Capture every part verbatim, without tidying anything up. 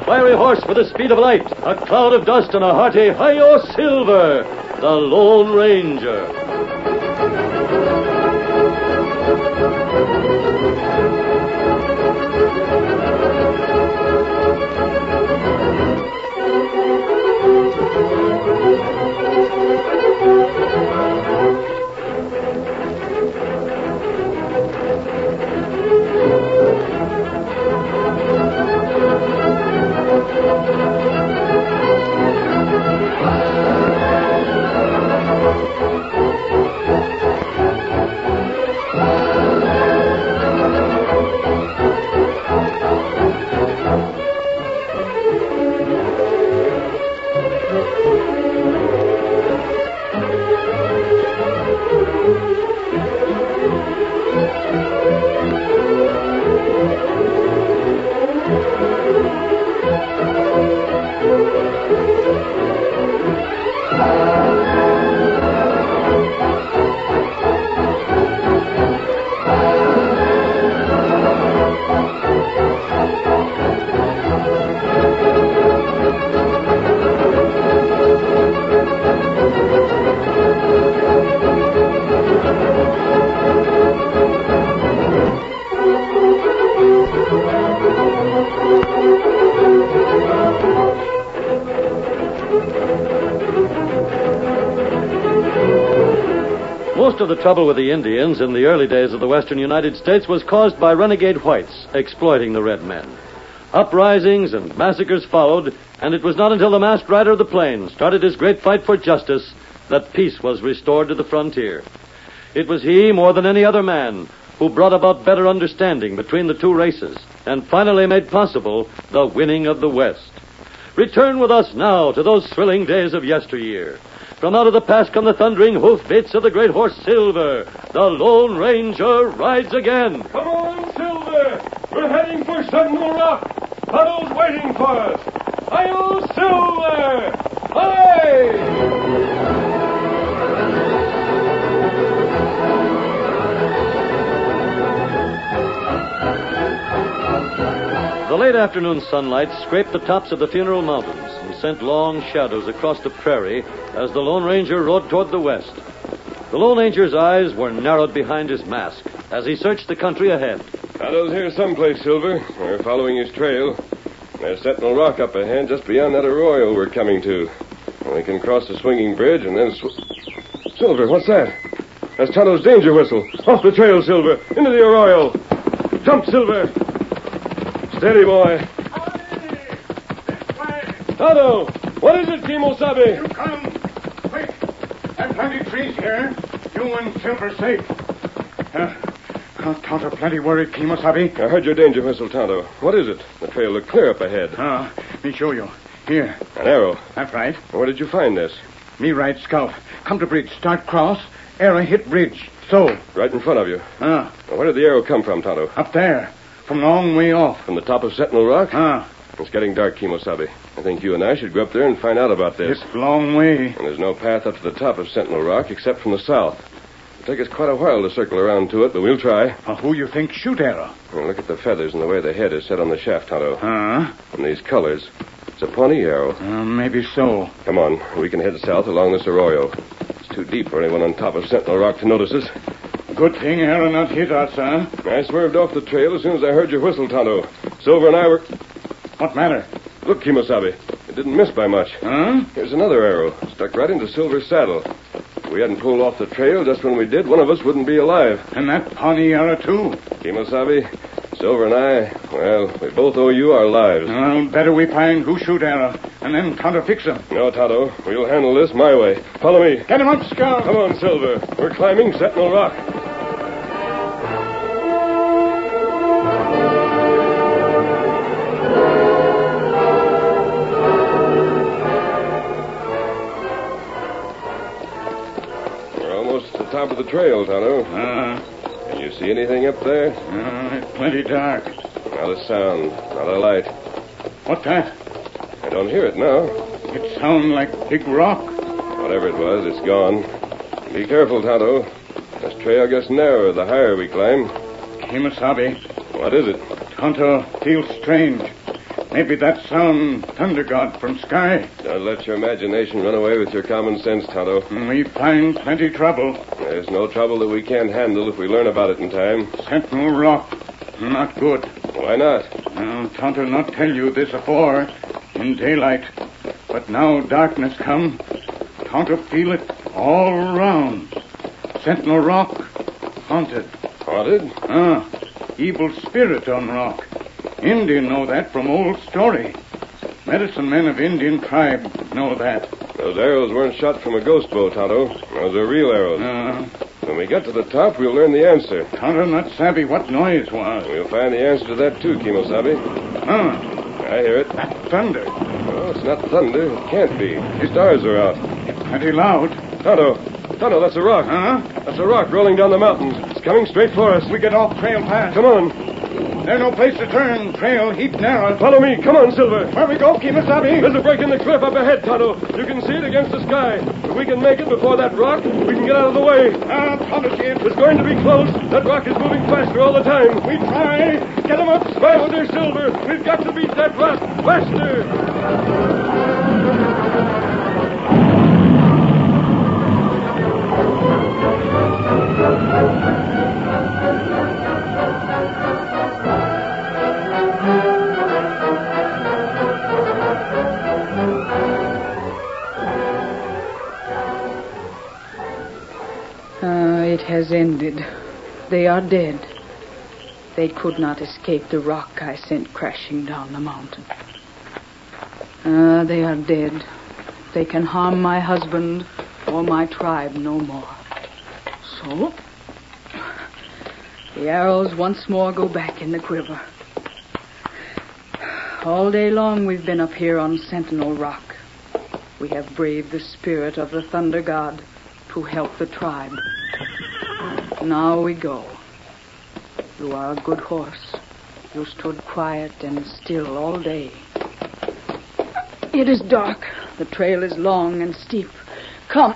fiery horse with the speed of light, a cloud of dust, and a hearty Hi-Yo Silver, the Lone Ranger. Most of the trouble with the Indians in the early days of the western United States was caused by renegade whites exploiting the red men. Uprisings and massacres followed, and it was not until the masked rider of the plains started his great fight for justice that peace was restored to the frontier. It was he, more than any other man, who brought about better understanding between the two races and finally made possible the winning of the West. Return with us now to those thrilling days of yesteryear. From out of the past come the thundering hoofbeats of the great horse Silver. The Lone Ranger rides again. Come on, Silver! We're heading for Sentinel Rock. Tunnel's waiting for us. Hi-yo, Silver! Hi! The late afternoon sunlight scraped the tops of the Funeral Mountains and sent long shadows across the prairie as the Lone Ranger rode toward the west. The Lone Ranger's eyes were narrowed behind his mask as he searched the country ahead. Tonto's here someplace, Silver. We're following his trail. There's Sentinel Rock up ahead, just beyond that arroyo we're coming to. We can cross the swinging bridge and then... Sw- Silver, what's that? That's Tonto's danger whistle. Off the trail, Silver. Into the arroyo. Jump, Silver. Steady, boy. Tonto! What is it, Kimosabe? You come. Quick. There's plenty of trees here. You and Silver safe. Uh, uh, Tonto plenty worried, Kimosabe. I heard your danger whistle, Tonto. What is it? The trail looked clear up ahead. Ah, uh, me show you. Here. An arrow. That's right. Where did you find this? Me ride scout. Come to bridge. Start cross. Arrow hit bridge. So. Right in front of you. Ah. Now, where did the arrow come from, Tonto? Up there. From long way off. From the top of Sentinel Rock? Ah. It's getting dark, Kimosabe. I think you and I should go up there and find out about this. It's long way. And there's no path up to the top of Sentinel Rock except from the south. It'll take us quite a while to circle around to it, but we'll try. Uh, who you think shoot arrow? Now, look at the feathers and the way the head is set on the shaft, Tonto. Huh? And these colors. It's a Pawnee arrow. Uh, maybe so. Come on. We can head south along this arroyo. It's too deep for anyone on top of Sentinel Rock to notice us. Good thing arrow not hit us, huh? I swerved off the trail as soon as I heard your whistle, Tonto. Silver and I were... What matter? Look, Kimosabe. It didn't miss by much. Huh? Here's another arrow. Stuck right into Silver's saddle. If we hadn't pulled off the trail just when we did, one of us wouldn't be alive. And that Pawnee arrow, too. Kimosabe, Silver and I, well, we both owe you our lives. Well, better we find who shoot arrow, and then counterfix him. No, Tonto. We'll handle this my way. Follow me. Get him up, Scout. Come on, Silver. We're climbing Sentinel Rock. Top of the trail, Tonto. Uh-huh. Can you see anything up there? Uh, it's plenty dark. Not a sound, not a light. What's that? I don't hear it now. It sounds like big rock. Whatever it was, it's gone. Be careful, Tonto. This trail gets narrower the higher we climb. Kimosabe. What is it? Tonto feels strange. Maybe that sound thunder god from sky. Don't let your imagination run away with your common sense, Tonto. We find plenty trouble. There's no trouble that we can't handle if we learn about it in time. Sentinel Rock. Not good. Why not? Now, Tonto not tell you this afore, in daylight. But now darkness come. Tonto feel it all around. Sentinel Rock, haunted. Haunted? Ah, evil spirit on rock. Indian know that from old story. Medicine men of Indian tribe know that. Those arrows weren't shot from a ghost bow, Tonto. Those are real arrows. Uh, When we get to the top, we'll learn the answer. Tonto not savvy what noise was. We'll find the answer to that, too, Kimosabe. Huh, I hear it. that thunder. Oh, it's not thunder. It can't be. The stars are out. Plenty loud. Tonto. Tonto, that's a rock. Huh? That's a rock rolling down the mountains. It's coming straight for us. We get off trail fast. Come on. There's no place to turn. Trail heap narrow. Follow me. Come on, Silver. Where we go, Kemosabe? There's a break in the cliff up ahead, Tonto. You can see it against the sky. If we can make it before that rock, we can get out of the way. Ah, Tonto, see it. It's going to be close. That rock is moving faster all the time. We try. Get him up. Faster, Silver. We've got to beat that rock. Faster. Uh, it has ended. They are dead. They could not escape the rock I sent crashing down the mountain. Uh, they are dead. They can harm my husband or my tribe no more. So, the arrows once more go back in the quiver. All day long we've been up here on Sentinel Rock. We have braved the spirit of the Thunder God to help the tribe. Now we go. You are a good horse. You stood quiet and still all day. It is dark. The trail is long and steep. Come.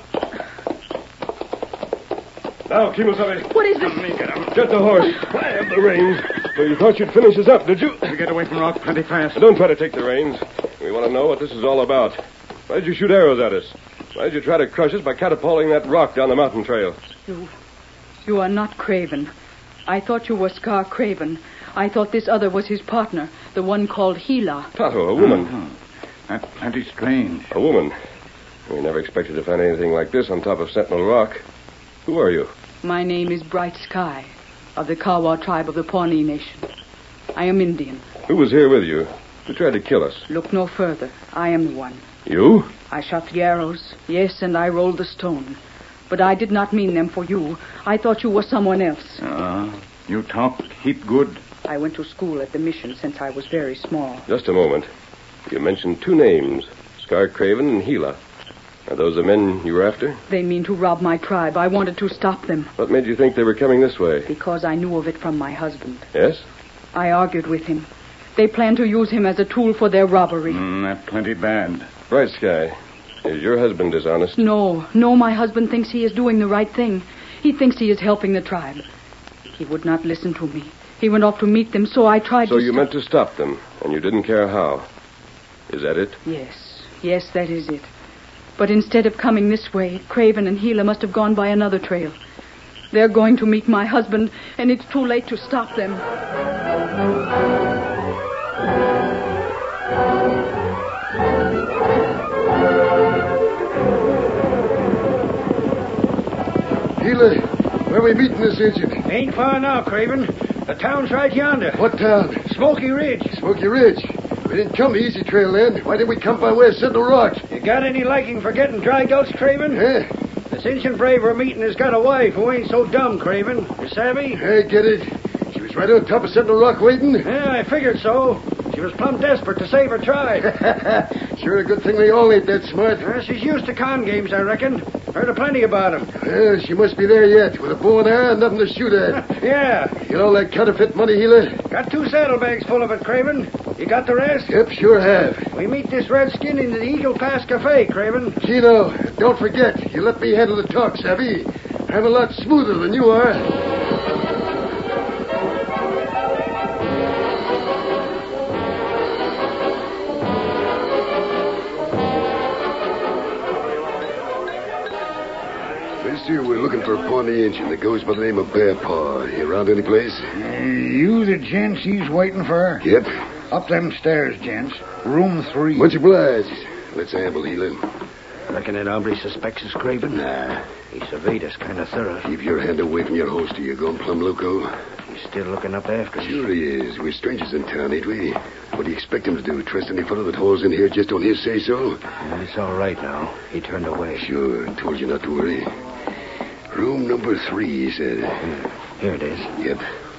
Now, Kimosabe. What is this? Get the horse. I have the reins. So you thought you'd finish us up, did you? We get away from rock plenty fast. Don't try to take the reins. We want to know what this is all about. Why did you shoot arrows at us? Why did you try to crush us by catapulting that rock down the mountain trail? You, you are not Craven. I thought you were Scar Craven. I thought this other was his partner, the one called Gila. Tonto, a woman. Uh-huh. That's plenty strange. A woman. We never expected to find anything like this on top of Sentinel Rock. Who are you? My name is Bright Sky, of the Kawa tribe of the Pawnee Nation. I am Indian. Who was here with you? Who tried to kill us? Look no further. I am the one. You? I shot the arrows, yes, and I rolled the stone. But I did not mean them for you. I thought you were someone else. Uh, you talk heap good. I went to school at the mission since I was very small. Just a moment. You mentioned two names, Scar Craven and Gila. Are those the men you were after? They mean to rob my tribe. I wanted to stop them. What made you think they were coming this way? Because I knew of it from my husband. Yes? I argued with him. They planned to use him as a tool for their robbery. Mm, that's plenty bad. Bright Sky, is your husband dishonest? No, no, my husband thinks he is doing the right thing. He thinks he is helping the tribe. He would not listen to me. He went off to meet them, so I tried so to... So you st- meant to stop them, and you didn't care how. Is that it? Yes, yes, that is it. But instead of coming this way, Craven and Gila must have gone by another trail. They're going to meet my husband, and it's too late to stop them. Gila, where are we meeting this Injun? Ain't far now, Craven. The town's right yonder. What town? Smoky Ridge. Smoky Ridge. We didn't come the easy trail then. Why did we come by way of Sentinel Rock? You got any liking for getting dry gulch, Craven? Eh? This Injun brave we're meeting has got a wife who ain't so dumb, Craven. You savvy? I get it. She was right on top of Sentinel Rock waiting. Yeah, I figured so. She was plumb desperate to save her tribe. Sure a good thing they all ain't that smart. Uh, she's used to con games, I reckon. Heard a plenty about 'em. Well, she must be there yet, with a bow and arrow and nothing to shoot at. Yeah. You know that counterfeit money, Gila? Got two saddlebags full of it, Craven. You got the rest? Yep, sure have. We meet this redskin in the Eagle Pass Cafe, Craven. Chino, don't forget, you let me handle the talk, savvy? I'm a lot smoother than you are. looking for a Pawnee Indian that goes by the name of Bear Paw. You around any place? Uh, you the gents he's waiting for? Yep. Up them stairs, gents. Room three. Much obliged. Let's amble, Healy. Reckon that hombre suspects us, Craven? Nah. He surveyed us kind of thorough. Keep your hand away from your holster. You going plumb loco? He's still looking up after us. Sure he is. We're strangers in town, ain't we? What do you expect him to do? Trust any fellow that hauls in here just on his say-so? Well, it's all right now. He turned away. Sure. Told you not to worry. Room number three, he said. Here it is. Yep.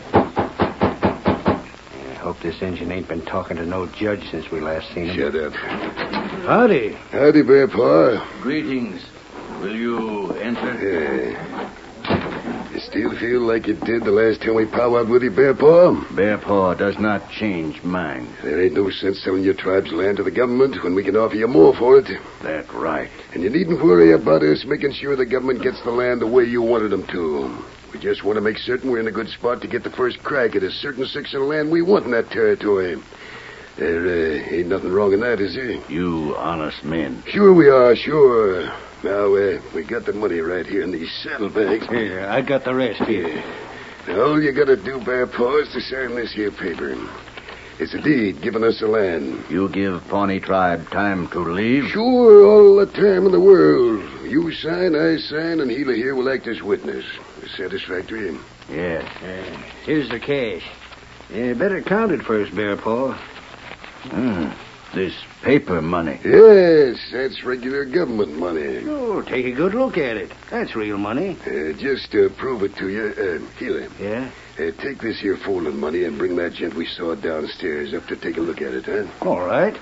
I hope this engine ain't been talking to no judge since we last seen him. Shut up. Howdy. Howdy, Bear Paw. Greetings. Will you enter? Yeah. You still feel like you did the last time we powwowed with you, Bear Paw? Bear Paw does not change mind. There ain't no sense selling your tribe's land to the government when we can offer you more for it. That right. And you needn't worry about us making sure the government gets the land the way you wanted them to. We just want to make certain we're in a good spot to get the first crack at a certain section of land we want in that territory. There uh, ain't nothing wrong in that, is there? You honest men. Sure we are, sure. Now, uh, we got the money right here in these saddlebags. Here, I got the rest here. Now, all you gotta do, Bear Paw, is to sign this here paper. It's a deed giving us the land. You give Pawnee tribe time to leave? Sure, all the time in the world. You sign, I sign, and Healy here will act as witness. Satisfactory? Yes. Uh, here's the cash. You better count it first, Bear Paw. Hmm. This paper money. Yes, that's regular government money. Oh, take a good look at it. That's real money. Uh, just to prove it to you, uh, Healy. Yeah? Uh, take this here folding money and bring that gent we saw downstairs up to take a look at it, huh? All right.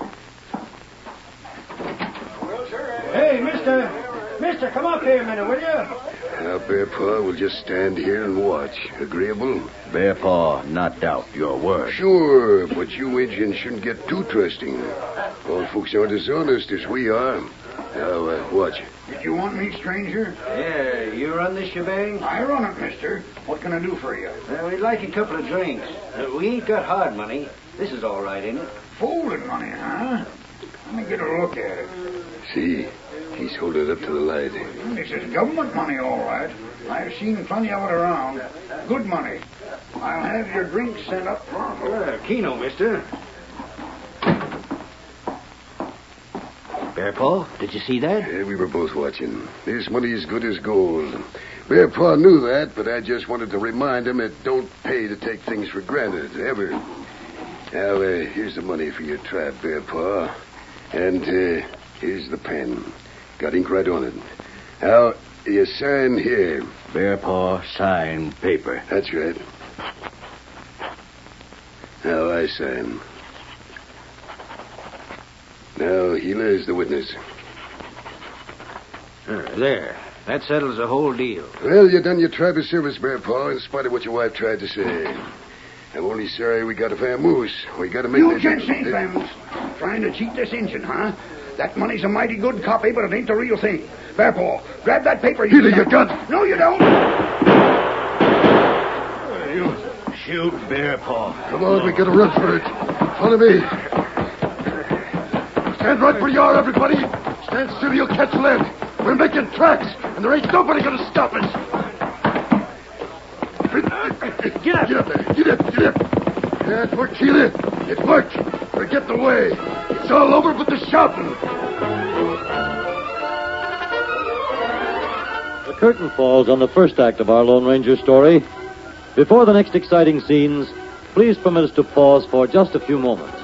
Hey, mister. Mister, come up here a minute, will you? Now, Bear Paw will just stand here and watch. Agreeable? Bear Paw not doubt your word. Sure, but you Indians shouldn't get too trusting. All folks aren't as honest as we are. Now, uh, watch. Did you want me, stranger? Yeah, you run this shebang? I run it, mister. What can I do for you? Well, we'd like a couple of drinks. Uh, we ain't got hard money. This is all right, ain't it? Folded money, huh? Let me get a look at it. See, he's holding it up to the light. This is government money, all right. I've seen plenty of it around. Good money. I'll have your drinks sent up pronto. Well, Keno, mister. Bear Paw, did you see that? Yeah, we were both watching. This money is good as gold. Bear Paw knew that, but I just wanted to remind him it don't pay to take things for granted, ever. Now, uh, here's the money for your tribe, Bear Paw. And uh, here's the pen. Got ink right on it. Now, you sign here. Bear Paw sign paper. That's right. Now I sign. Now, Gila is the witness. Uh, there. That settles the whole deal. Well, you done your tribe a service, Bear Paw, in spite of what your wife tried to say. I'm only sorry we got a vamoose. We got to make... You that... gents ain't vamoose. Trying to cheat this engine, huh? That money's a mighty good copy, but it ain't the real thing. Bear Paw, grab that paper. Gila, you gun! No, you don't. You shoot Bear Paw. Come on, we gotta run for it. Follow me. Stand right where you are, everybody. Stand still, you'll catch lead. We're making tracks, and there ain't nobody gonna stop us. Get up. Get up there. Get up, get up. Yeah, it worked, Gila. It worked. We're getting away. It's all over but the shouting. The curtain falls on the first act of our Lone Ranger story. Before the next exciting scenes, please permit us to pause for just a few moments.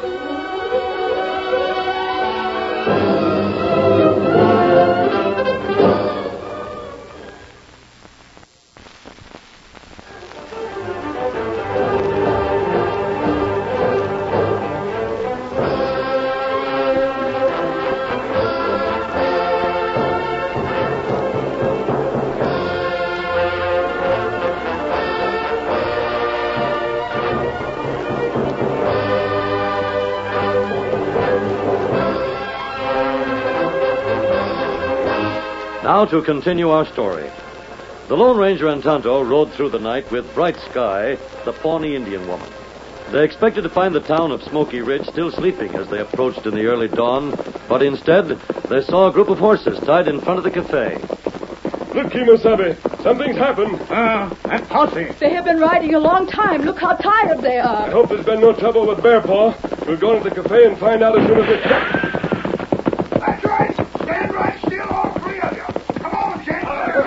Now to continue our story. The Lone Ranger and Tonto rode through the night with Bright Sky, the Pawnee Indian woman. They expected to find the town of Smoky Ridge still sleeping as they approached in the early dawn, but instead they saw a group of horses tied in front of the cafe. Look, Kemosabe. Something's happened. Ah, that posse. They have been riding a long time. Look how tired they I are. hope there's been no trouble with Bear Paw. We'll go into the cafe and find out as soon as we can. That's right. Stand right still, all three of you. Come on, Jen.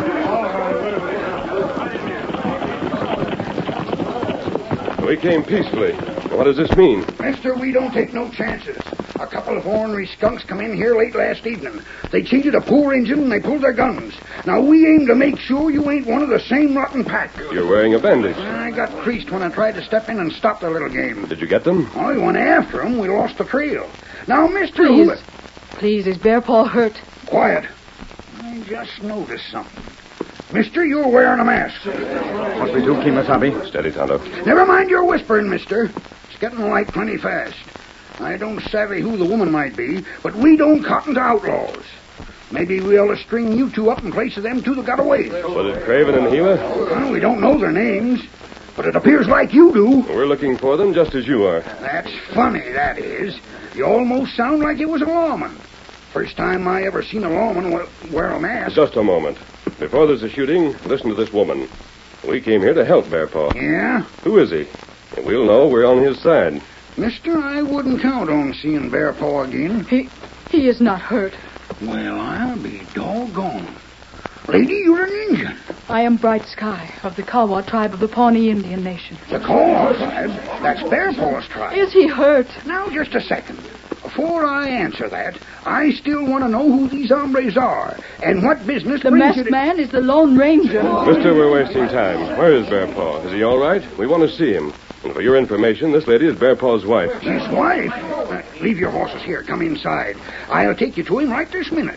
We came peacefully. What does this mean? Mister, we don't take no chances. A couple of ornery skunks come in here late last evening. They cheated a poor Injun and they pulled their guns. Now, we aim to make sure you ain't one of the same rotten pack. You're wearing a bandage. I got creased when I tried to step in and stop the little game. Did you get them? I went after them. We lost the trail. Now, Mister Please. Hula... Please, is Bear Paw hurt? Quiet. I just noticed something. Mister, you're wearing a mask. What we do, Kemosabe? Steady, Tonto. Never mind your whispering, mister. It's getting light plenty fast. I don't savvy who the woman might be, but we don't cotton to outlaws. Maybe we ought to string you two up in place of them two that got away. Was it Craven and Gila? Well, we don't know their names, but it appears like you do. We're looking for them just as you are. That's funny, that is. You almost sound like you was a lawman. First time I ever seen a lawman wear, wear a mask. Just a moment. Before there's a shooting, listen to this woman. We came here to help Bear Paw. Yeah? Who is he? And we'll know we're on his side. Mister, I wouldn't count on seeing Bear Paw again. He he is not hurt. Well, I'll be doggone. Lady, you're an Indian. I am Bright Sky of the Kawa tribe of the Pawnee Indian Nation. The Kaw tribe? That's Bear Paw's tribe. Is he hurt? Now, just a second. Before I answer that, I still want to know who these hombres are and what business The brings masked you to... man is the Lone Ranger. Mister, we're wasting time. Where is Bear Paw? Is he all right? We want to see him. And for your information, this lady is Bear Paw's wife. His wife? Uh, leave your horses here. Come inside. I'll take you to him right this minute.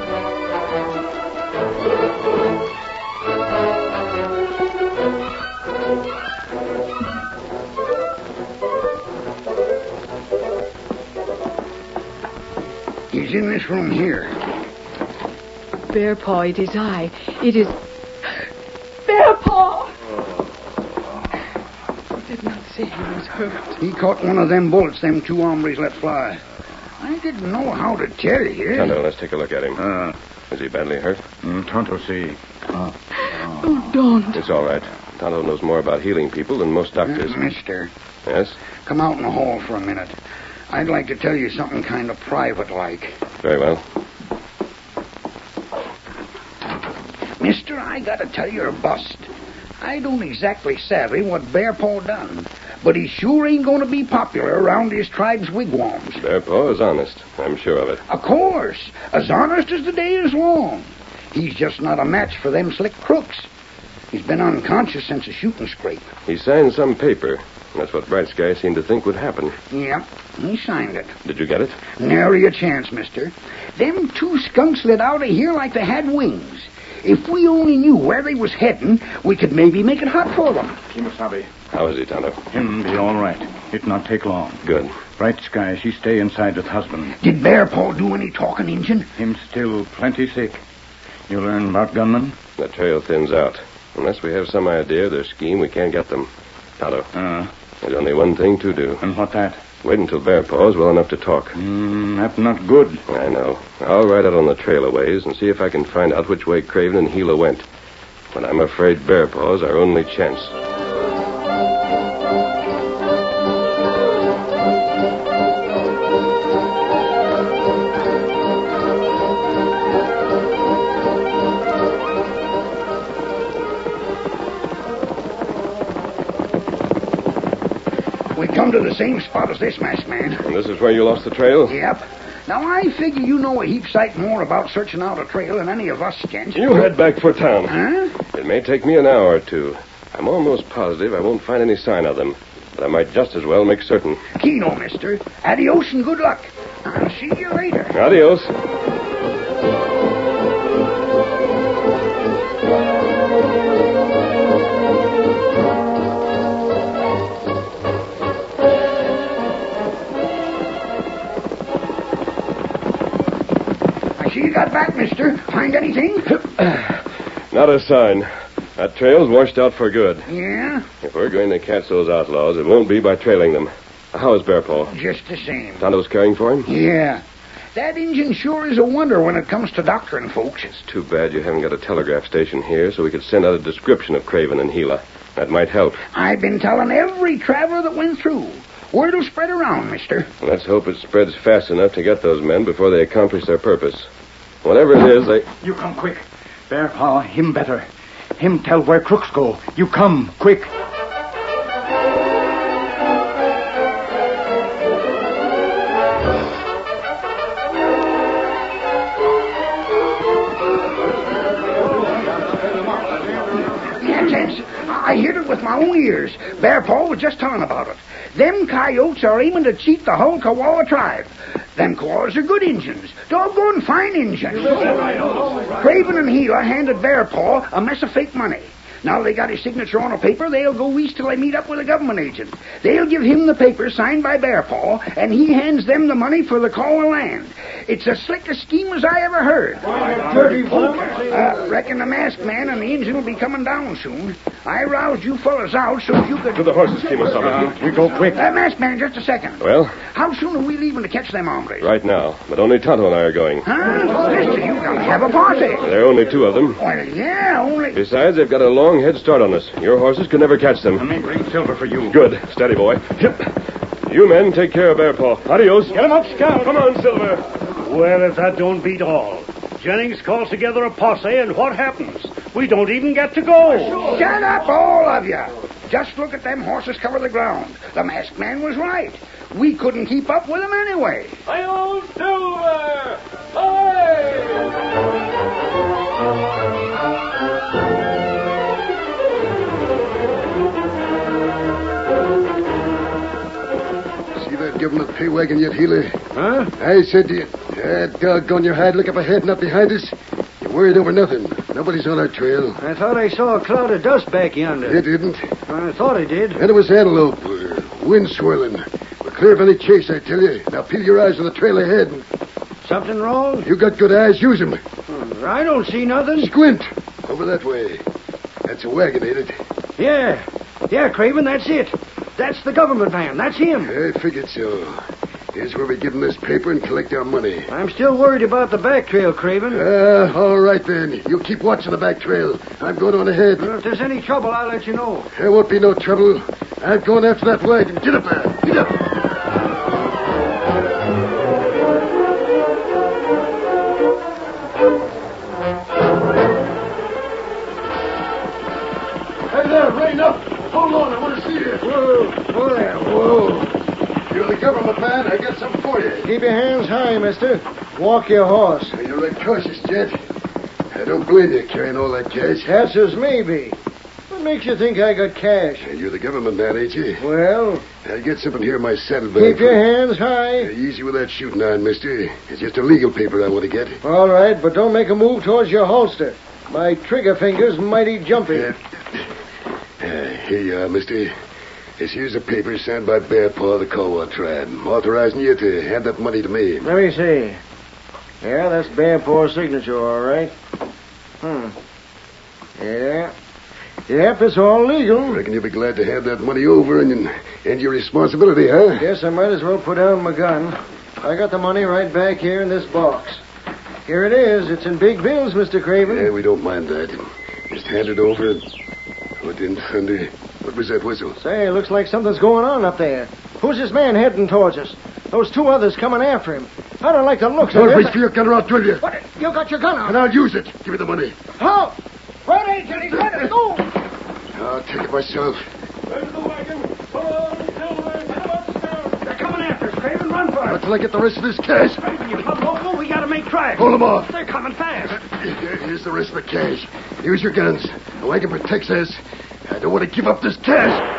He's in this room here. Bear Paw, it is I. It is... Bear Paw! I did not say he was hurt. He caught one of them bullets them two hombres let fly. I didn't know how to tell you. Tonto, let's take a look at him. Uh, Is he badly hurt? mm, Tonto, see. Oh, don't. It's all right. Tonto knows more about healing people than most doctors. Uh, mister, Yes? come out in the hall for a minute. I'd like to tell you something kind of private-like. Very well. Mister, I gotta tell you a bust. I don't exactly savvy what Bear Paw done, but he sure ain't gonna be popular around his tribe's wigwams. Bear Paw is honest. I'm sure of it. Of course, as honest as the day is long. He's just not a match for them slick crooks. He's been unconscious since a shooting scrape. He signed some paper. That's what Bright Sky seemed to think would happen. Yep, he signed it. Did you get it? Nary a chance, mister. Them two skunks lit out of here like they had wings. If we only knew where they was heading, we could maybe make it hot for them. Kemosabe. How is he, Tonto? Him be all right. It not take long. Good. Bright Sky, she stay inside with husband. Did Bear Paw do any talking, Injun? Him still plenty sick. You learn about gunmen? The trail thins out. Unless we have some idea of their scheme, we can't get them. Tonto, Uh, there's only one thing to do. and what that? Wait until Bear Paw is well enough to talk. Mm, that not good. I know. I'll ride out on the trail a ways and see if I can find out which way Craven and Gila went. But I'm afraid Bear Paw is our only chance. We come to the same spot as this masked man. And this is where you lost the trail? Yep. Now, I figure you know a heap sight more about searching out a trail than any of us, gents. You head back for town. Huh? It may take me an hour or two. I'm almost positive I won't find any sign of them. But I might just as well make certain. Keno, mister. Adios and good luck. I'll see you later. Adios. I see you got back, mister. Find anything? Not a sign. That trail's washed out for good. Yeah? If we're going to catch those outlaws, it won't be by trailing them. How is Bear Paw? Just the same. Tonto's caring for him? Yeah. That Injun sure is a wonder when it comes to doctoring folks. It's too bad you haven't got a telegraph station here so we could send out a description of Craven and Gila. That might help. I've been telling every traveler that went through. Word will spread around, mister. Let's hope it spreads fast enough to get those men before they accomplish their purpose. Whatever it is, they... You come quick. Bear Paw, him better. Him tell where crooks go. You come, quick. I heard it with my own ears. Bear Paw was just telling about it. Them coyotes are aiming to cheat the whole Kawala tribe. Them Koalas are good Injuns. Doggone fine Injuns. Craven and Gila handed Bear Paw a mess of fake money. Now they got his signature on a paper, they'll go east till they meet up with a government agent. They'll give him the paper signed by Bear Paw, and he hands them the money for the call of land. It's as slick a scheme as I ever heard. Uh, reckon the masked man and the engine will be coming down soon. I roused you fellas out so you could... To the horses, Kemo-sama. Uh, we go quick. Uh, masked man, just a second. Well? How soon are we leaving to catch them hombres? Right now. But only Tonto and I are going. Huh? Mister, you gotta have a posse. There are only two of them. Well, yeah, only... Besides, they've got a long head start on us. Your horses could never catch them. Let me bring Silver for you. Good. Steady, boy. Yep. You men take care of Bear Paw. Adios. Get him up, Scout. Come on, Silver. Well, if that don't beat all. Jennings calls together a posse, and what happens? We don't even get to go. Shut up, all of you. Just look at them horses cover the ground. The masked man was right. We couldn't keep up with them anyway. Hi-yo, Silver! Hi! Government pay wagon yet, Healy? Huh? I said to you, that doggone your hide, look up ahead, not behind us. You're worried over nothing. Nobody's on our trail. I thought I saw a cloud of dust back yonder. It didn't. I thought I did. And it was antelope, or wind swirling. We're clear of any chase, I tell you. Now peel your eyes on the trail ahead. Something wrong? You got good eyes, use them. I don't see nothing. Squint. Over that way. That's a wagon, ain't it? Yeah. Yeah, Craven, that's it. That's the government man. That's him. I figured so. Here's where we give him this paper and collect our money. I'm still worried about the back trail, Craven. Uh, all right, then. You keep watching the back trail. I'm going on ahead. Well, if there's any trouble, I'll let you know. There won't be no trouble. I'm going after that wagon. Get up there. Get up. Hey there, rein up. Hold on, I want to see you. Whoa, whoa there. Whoa. You're the government man. I got something for you. Keep your hands high, mister. Walk your horse. You're a cautious, Jet. I don't blame you carrying all that cash. That's as maybe. What makes you think I got cash? You're the government man, ain't you? Well? I get something here in my saddlebag. Keep your hands high. Uh, easy with that shooting iron, mister. It's just a legal paper I want to get. All right, but don't make a move towards your holster. My trigger finger's mighty jumpy. Uh, uh, here you are, mister. This here's a paper signed by Bear Paw of the Kawa tribe, authorizing you to hand that money to me. Let me see. Yeah, that's Bear Paw's signature, all right. Hmm. Yeah. Yep, it's all legal. Reckon you'll be glad to hand that money over and end your responsibility, huh? Guess I might as well put down my gun. I got the money right back here in this box. Here it is. It's in big bills, Mister Craven. Yeah, we don't mind that. Just hand it over. What in thunder? What was that whistle? Say, it looks like something's going on up there. Who's this man heading towards us? Those two others coming after him. I don't like the looks of Don't it. reach for your gun or I'll drill you. What? You got your gun out? And I'll use it. Give me the money. How? Right, Angel. He's ready to go. I'll take it myself. There's the wagon. Come on, Silver. Get him up, Scout. They're coming after us, Craven. Run for Not it. till I get the rest of this cash. Craven, you come local. We got to make tracks. Hold them off. They're coming fast. Here's the rest of the cash. Use your guns. The wagon protects us. I don't want to give up this cash.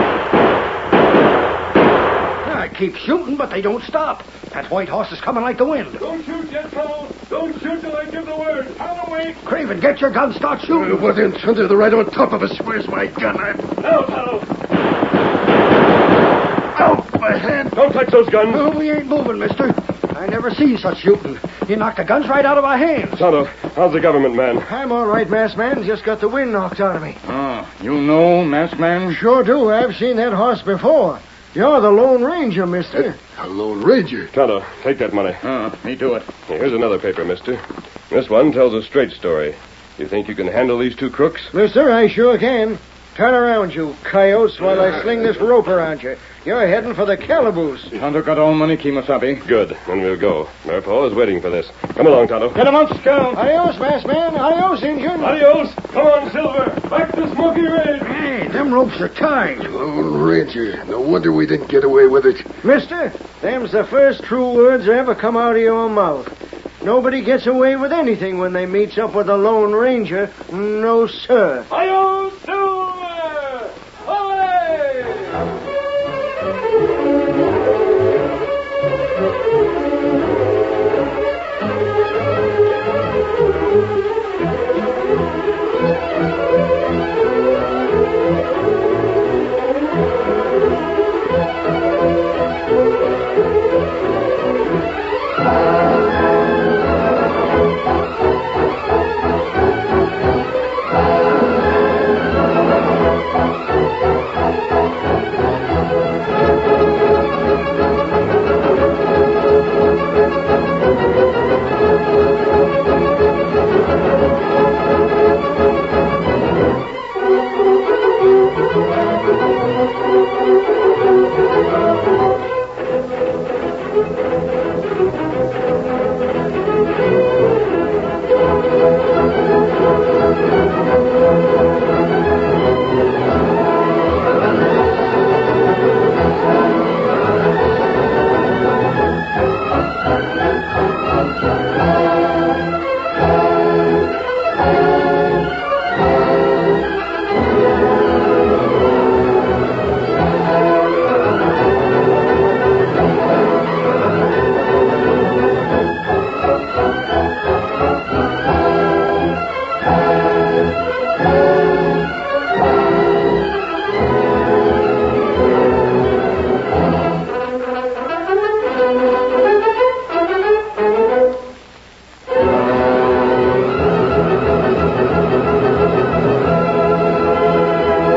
I keep shooting, but they don't stop. That white horse is coming like the wind. Don't shoot, Jetro. Don't shoot till I give the word. Out of the way. Craven, get your gun. Start shooting. Uh, what in thunder? They're right on top of us. Where's my gun? I'm... Now, Tonto. Out! My hand! Don't touch those guns. Oh, we ain't moving, mister. I never see such shooting. You knocked the guns right out of our hands. Tonto, how's the government man? I'm all right, masked man. Just got the wind knocked out of me. Oh, you know, masked man? Sure do. I've seen that horse before. You're the Lone Ranger, mister. A Lone Ranger? Tonto, take that money. Uh, me do it. Here's another paper, mister. This one tells a straight story. You think you can handle these two crooks? Mister, I sure can. Turn around, you coyotes, while I sling this rope around you. You're heading for the calaboose. Tonto got all money, Kemosabe. Good. Then we'll go. Bearpaw is waiting for this. Come along, Tonto. Get him up, Scout. Adios, masked man. Adios, Injun. Adios. Come on, Silver. Back to Smoky Ridge. Hey, them ropes are tied. Lone Ranger. No wonder we didn't get away with it. Mister, them's the first true words that ever come out of your mouth. Nobody gets away with anything when they meets up with a Lone Ranger. No, sir. Adios, Silver.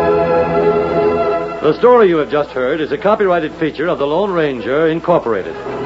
The story you have just heard is a copyrighted feature of the Lone Ranger, Incorporated.